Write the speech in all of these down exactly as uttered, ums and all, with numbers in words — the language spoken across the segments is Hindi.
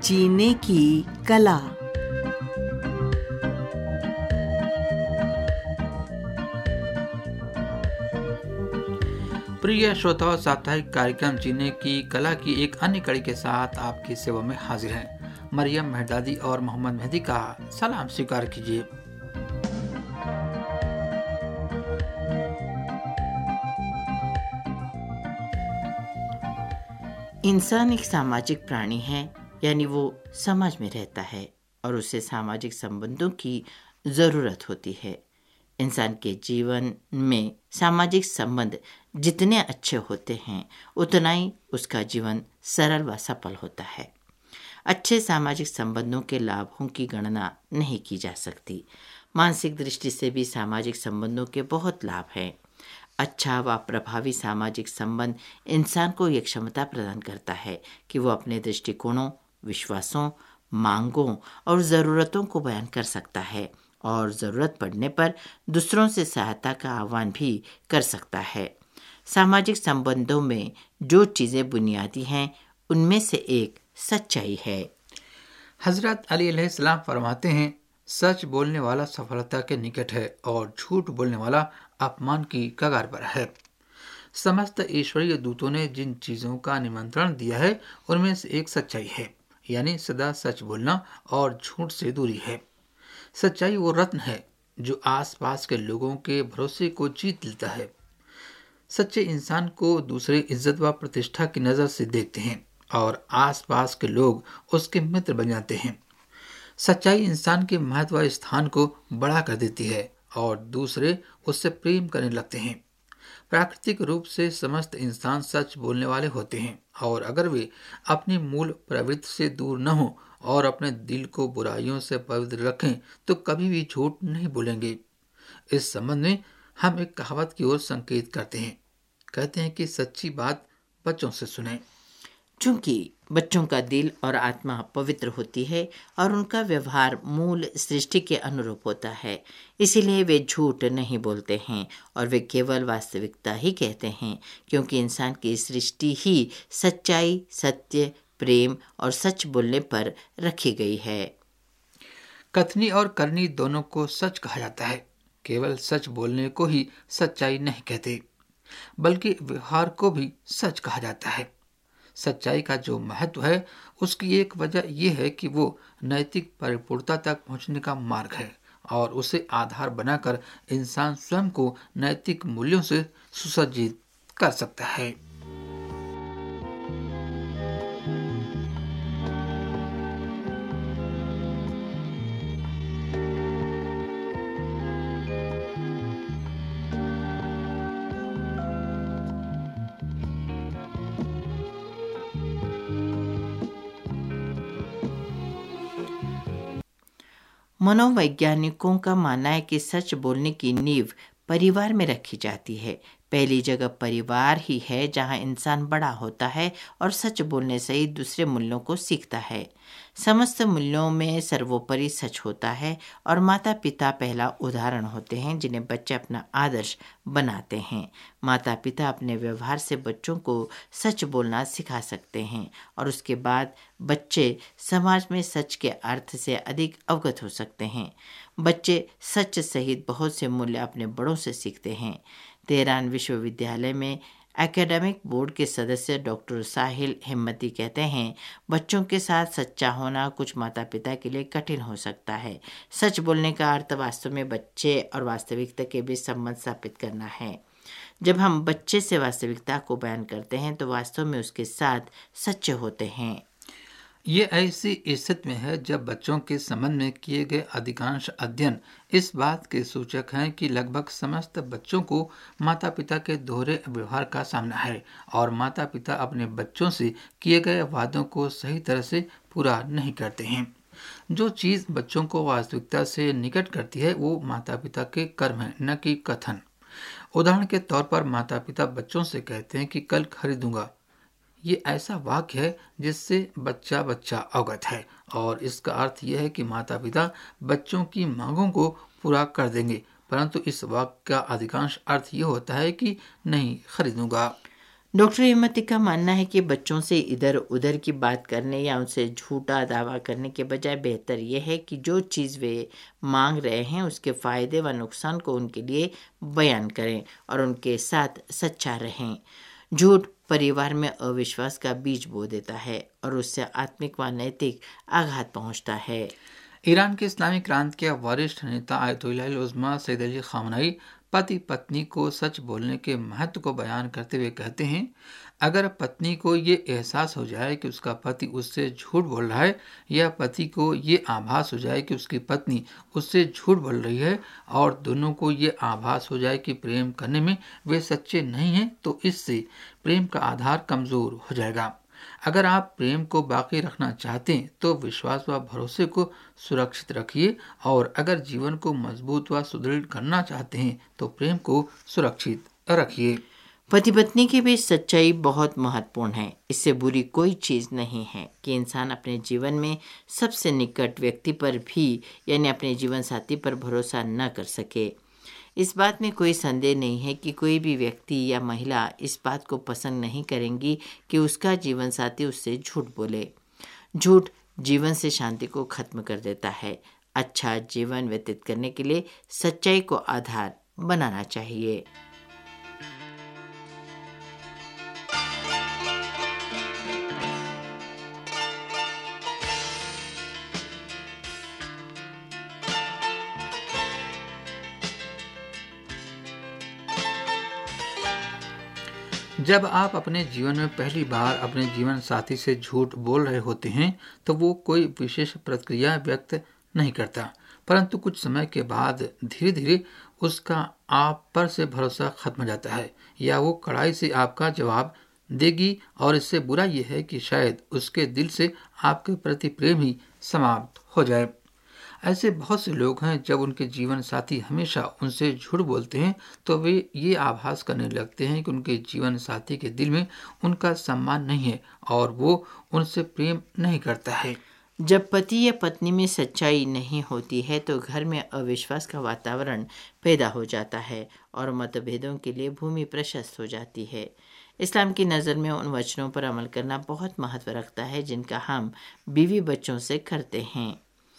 जीने की कला। प्रिय श्रोताओं, साप्ताहिक कार्यक्रम जीने की कला की एक अन्य कड़ी के साथ आपकी सेवा में हाजिर हैं। मरियम मेहरदादी और मोहम्मद मेहदी का सलाम स्वीकार कीजिए। इंसान एक सामाजिक प्राणी है, यानी वो समाज में रहता है और उसे सामाजिक संबंधों की ज़रूरत होती है। इंसान के जीवन में सामाजिक संबंध जितने अच्छे होते हैं उतना ही उसका जीवन सरल व सफल होता है। अच्छे सामाजिक संबंधों के लाभों की गणना नहीं की जा सकती। मानसिक दृष्टि से भी सामाजिक संबंधों के बहुत लाभ हैं। अच्छा व प्रभावी सामाजिक संबंध इंसान को यह क्षमता प्रदान करता है कि वो अपने दृष्टिकोणों, विश्वासों, मांगों और ज़रूरतों को बयान कर सकता है और ज़रूरत पड़ने पर दूसरों से सहायता का आह्वान भी कर सकता है। सामाजिक संबंधों में जो चीज़ें बुनियादी हैं उनमें से एक सच्चाई है। हजरत अली अलैहिस्सलाम फरमाते हैं, सच बोलने वाला सफलता के निकट है और झूठ बोलने वाला अपमान की कगार पर है। समस्त ईश्वरीय दूतों ने जिन चीज़ों का निमंत्रण दिया है उनमें से एक सच्चाई है, यानी सदा सच बोलना और झूठ से दूरी है। सच्चाई वो रत्न है जो आसपास के लोगों के भरोसे को जीत लेता है। सच्चे इंसान को दूसरे इज्जत व प्रतिष्ठा की नज़र से देखते हैं और आसपास के लोग उसके मित्र बन जाते हैं। सच्चाई इंसान के महत्व व स्थान को बढ़ा कर देती है और दूसरे उससे प्रेम करने लगते हैं। प्राकृतिक रूप से समस्त इंसान सच बोलने वाले होते हैं और अगर वे अपनी मूल प्रवृत्ति से दूर न हो और अपने दिल को बुराइयों से पवित्र रखें तो कभी भी झूठ नहीं बोलेंगे। इस संबंध में हम एक कहावत की ओर संकेत करते हैं। कहते हैं कि सच्ची बात बच्चों से सुनें। चूंकि बच्चों का दिल और आत्मा पवित्र होती है और उनका व्यवहार मूल सृष्टि के अनुरूप होता है, इसीलिए वे झूठ नहीं बोलते हैं और वे केवल वास्तविकता ही कहते हैं, क्योंकि इंसान की सृष्टि ही सच्चाई, सत्य, प्रेम और सच बोलने पर रखी गई है। कथनी और करनी दोनों को सच कहा जाता है। केवल सच बोलने को ही सच्चाई नहीं कहते, बल्कि व्यवहार को भी सच कहा जाता है। सच्चाई का जो महत्व है उसकी एक वजह यह है कि वो नैतिक परिपूर्णता तक पहुंचने का मार्ग है और उसे आधार बनाकर इंसान स्वयं को नैतिक मूल्यों से सुसज्जित कर सकता है। मनोवैज्ञानिकों का मानना है कि सच बोलने की नींव परिवार में रखी जाती है। पहली जगह परिवार ही है जहां इंसान बड़ा होता है और सच बोलने से ही दूसरे मूल्यों को सीखता है। समस्त मूल्यों में सर्वोपरि सच होता है और माता पिता पहला उदाहरण होते हैं जिन्हें बच्चे अपना आदर्श बनाते हैं। माता पिता अपने व्यवहार से बच्चों को सच बोलना सिखा सकते हैं और उसके बाद बच्चे समाज में सच के अर्थ से अधिक अवगत हो सकते हैं। बच्चे सच सहित बहुत से मूल्य अपने बड़ों से सीखते हैं। तेहरान विश्वविद्यालय में एकेडमिक बोर्ड के सदस्य डॉक्टर साहिल हिम्मती कहते हैं, बच्चों के साथ सच्चा होना कुछ माता पिता के लिए कठिन हो सकता है। सच बोलने का अर्थ वास्तव में बच्चे और वास्तविकता के बीच संबंध स्थापित करना है। जब हम बच्चे से वास्तविकता को बयान करते हैं तो वास्तव में उसके साथ सच्चे होते हैं। ये ऐसी स्थिति में है जब बच्चों के संबंध में किए गए अधिकांश अध्ययन इस बात के सूचक हैं कि लगभग समस्त बच्चों को माता पिता के दोहरे व्यवहार का सामना है और माता पिता अपने बच्चों से किए गए वादों को सही तरह से पूरा नहीं करते हैं। जो चीज़ बच्चों को वास्तविकता से निकट करती है वो माता पिता के कर्म है, न कि कथन। उदाहरण के तौर पर माता पिता बच्चों से कहते हैं कि कल खरीदूंगा। ये ऐसा वाक्य है जिससे बच्चा बच्चा अवगत है और इसका अर्थ यह है कि माता पिता बच्चों की मांगों को पूरा कर देंगे, परंतु इस वाक्य का अधिकांश अर्थ ये होता है कि नहीं खरीदूंगा। डॉक्टर हिम्मती का मानना है कि बच्चों से इधर उधर की बात करने या उनसे झूठा दावा करने के बजाय बेहतर यह है कि जो चीज़ वे मांग रहे हैं उसके फ़ायदे व नुकसान को उनके लिए बयान करें और उनके साथ सच्चा रहें। झूठ परिवार में अविश्वास का बीज बो देता है और उससे आत्मिक व नैतिक आघात पहुंचता है। ईरान के इस्लामी क्रांति के वरिष्ठ नेता Ayatollah Uzma Syed Ali Khamenei पति पत्नी को सच बोलने के महत्व को बयान करते हुए कहते हैं, अगर पत्नी को ये एहसास हो जाए कि उसका पति उससे झूठ बोल रहा है या पति को ये आभास हो जाए कि उसकी पत्नी उससे झूठ बोल रही है और दोनों को ये आभास हो जाए कि प्रेम करने में वे सच्चे नहीं हैं, तो इससे प्रेम का आधार कमज़ोर हो जाएगा। अगर आप प्रेम को बाकी रखना चाहते हैं तो विश्वास व भरोसे को सुरक्षित रखिए और अगर जीवन को मजबूत व सुदृढ़ करना चाहते हैं तो प्रेम को सुरक्षित रखिए। पति पत्नी के बीच सच्चाई बहुत महत्वपूर्ण है। इससे बुरी कोई चीज़ नहीं है कि इंसान अपने जीवन में सबसे निकट व्यक्ति पर भी यानी अपने जीवन साथी पर भरोसा न कर सके। इस बात में कोई संदेह नहीं है कि कोई भी व्यक्ति या महिला इस बात को पसंद नहीं करेंगी कि उसका जीवन साथी उससे झूठ बोले। झूठ जीवन से शांति को खत्म कर देता है। अच्छा जीवन व्यतीत करने के लिए सच्चाई को आधार बनाना चाहिए। जब आप अपने जीवन में पहली बार अपने जीवन साथी से झूठ बोल रहे होते हैं तो वो कोई विशेष प्रतिक्रिया व्यक्त नहीं करता, परंतु कुछ समय के बाद धीरे धीरे उसका आप पर से भरोसा खत्म हो जाता है या वो कड़ाई से आपका जवाब देगी और इससे बुरा यह है कि शायद उसके दिल से आपके प्रति प्रेम ही समाप्त हो जाए। ऐसे बहुत से लोग हैं जब उनके जीवन साथी हमेशा उनसे झूठ बोलते हैं तो वे ये आभास करने लगते हैं कि उनके जीवन साथी के दिल में उनका सम्मान नहीं है और वो उनसे प्रेम नहीं करता है। जब पति या पत्नी में सच्चाई नहीं होती है तो घर में अविश्वास का वातावरण पैदा हो जाता है और मतभेदों के लिए भूमि प्रशस्त हो जाती है। इस्लाम की नज़र में उन वचनों पर अमल करना बहुत महत्व रखता है जिनका हम बीवी बच्चों से करते हैं।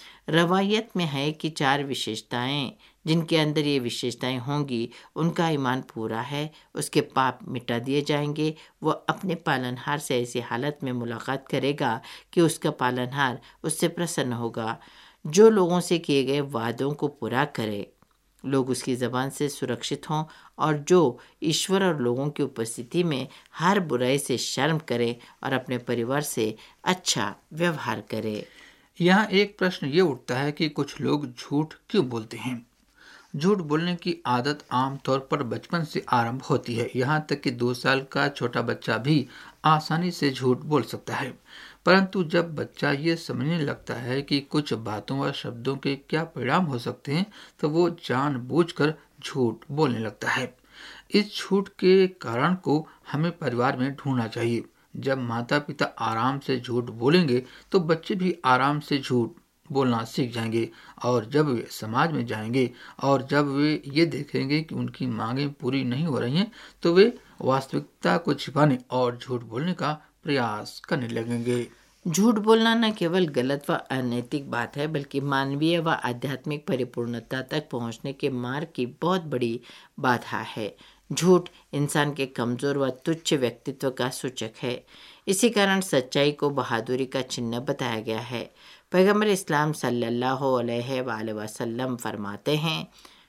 रवायत में है कि चार विशेषताएं जिनके अंदर ये विशेषताएं होंगी उनका ईमान पूरा है, उसके पाप मिटा दिए जाएंगे, वो अपने पालनहार से ऐसी हालत में मुलाकात करेगा कि उसका पालनहार उससे प्रसन्न होगा, जो लोगों से किए गए वादों को पूरा करे, लोग उसकी ज़बान से सुरक्षित हों और जो ईश्वर और लोगों की उपस्थिति में हर बुराई से शर्म करे और अपने परिवार से अच्छा व्यवहार करे। यहाँ एक प्रश्न ये उठता है कि कुछ लोग झूठ क्यों बोलते हैं। झूठ बोलने की आदत आमतौर पर बचपन से आरंभ होती है। यहाँ तक कि दो साल का छोटा बच्चा भी आसानी से झूठ बोल सकता है, परंतु जब बच्चा ये समझने लगता है कि कुछ बातों व शब्दों के क्या परिणाम हो सकते हैं तो वो जानबूझकर झूठ बोलने लगता है। इस झूठ के कारण को हमें परिवार में ढूंढना चाहिए। जब माता पिता आराम से झूठ बोलेंगे तो बच्चे भी आराम से झूठ बोलना सीख जाएंगे और जब वे समाज में जाएंगे और जब वे ये देखेंगे कि उनकी मांगें पूरी नहीं हो रही हैं तो वे वास्तविकता को छिपाने और झूठ बोलने का प्रयास करने लगेंगे। झूठ बोलना न केवल गलत व अनैतिक बात है बल्कि मानवीय व आध्यात्मिक परिपूर्णता तक पहुंचने के मार्ग की बहुत बड़ी बाधा है। झूठ इंसान के कमज़ोर व तुच्छ व्यक्तित्व का सूचक है। इसी कारण सच्चाई को बहादुरी का चिन्ह बताया गया है। पैगंबर इस्लाम सल्लल्लाहु अलैहि वसल्लम फरमाते हैं,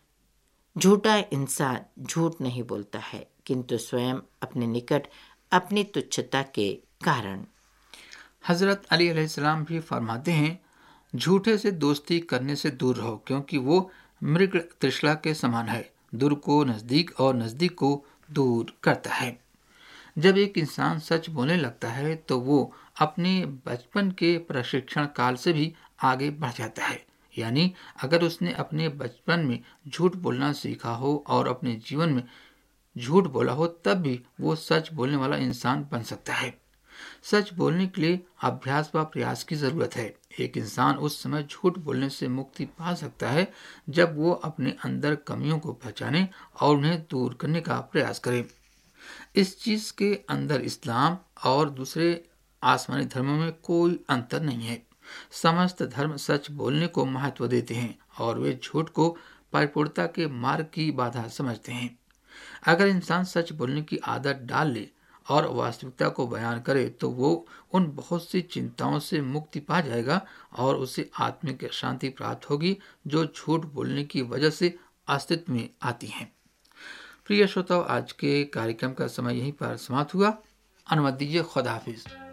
झूठा इंसान झूठ नहीं बोलता है किंतु स्वयं अपने निकट अपनी तुच्छता के कारण। हजरत अली अलैहिस्सलाम भी फरमाते हैं, झूठे से दोस्ती करने से दूर रहो क्योंकि वो मृग तृष्णा के समान है, दूर को नज़दीक और नज़दीक को दूर करता है। जब एक इंसान सच बोलने लगता है तो वो अपने बचपन के प्रशिक्षण काल से भी आगे बढ़ जाता है। यानी अगर उसने अपने बचपन में झूठ बोलना सीखा हो और अपने जीवन में झूठ बोला हो तब भी वो सच बोलने वाला इंसान बन सकता है। सच बोलने के लिए अभ्यास व प्रयास की जरूरत है। एक इंसान उस समय झूठ बोलने से मुक्ति पा सकता है जब वो अपने अंदर कमियों को पहचाने और उन्हें दूर करने का प्रयास करे। इस चीज के अंदर इस्लाम और दूसरे आसमानी धर्मों में कोई अंतर नहीं है। समस्त धर्म सच बोलने को महत्व देते हैं और वे झूठ को परिपूर्णता के मार्ग की बाधा समझते हैं। अगर इंसान सच बोलने की आदत डाल ले और वास्तविकता को बयान करे तो वो उन बहुत सी चिंताओं से मुक्ति पा जाएगा और उसे आत्मिक शांति प्राप्त होगी जो झूठ बोलने की वजह से अस्तित्व में आती हैं। प्रिय श्रोताओ, आज के कार्यक्रम का समय यहीं पर समाप्त हुआ। अनुमति दीजिए। खुदा हाफिज।